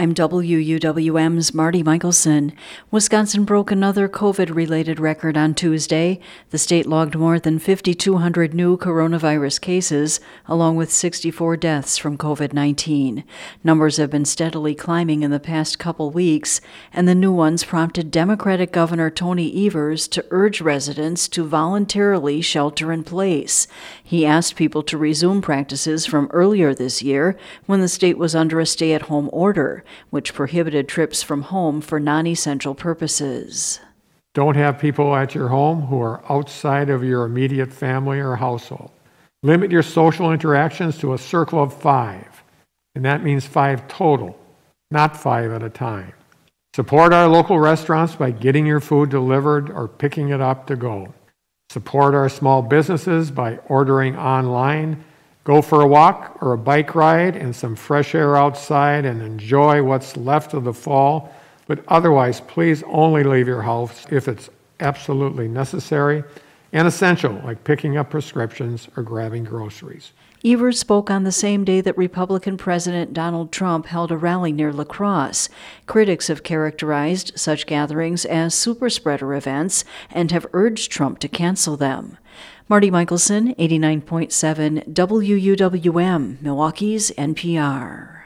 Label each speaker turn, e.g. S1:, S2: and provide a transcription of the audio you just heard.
S1: I'm WUWM's Marty Michelson. Wisconsin broke another COVID-related record on Tuesday. The state logged more than 5,200 new coronavirus cases, along with 64 deaths from COVID-19. Numbers have been steadily climbing in the past couple weeks, and the new ones prompted Democratic Governor Tony Evers to urge residents to voluntarily shelter in place. He asked people to resume practices from earlier this year when the state was under a stay-at-home order, which prohibited trips from home for non-essential purposes.
S2: Don't have people at your home who are outside of your immediate family or household. Limit your social interactions to a circle of 5, and that means 5 total, not 5 at a time. Support our local restaurants by getting your food delivered or picking it up to go. Support our small businesses by ordering online. Go for a walk or a bike ride and some fresh air outside and enjoy what's left of the fall. But otherwise, please only leave your house if it's absolutely necessary and essential, like picking up prescriptions or grabbing groceries.
S1: Evers spoke on the same day that Republican President Donald Trump held a rally near La Crosse. Critics have characterized such gatherings as superspreader events and have urged Trump to cancel them. Marty Michelson, 89.7 WUWM, Milwaukee's NPR.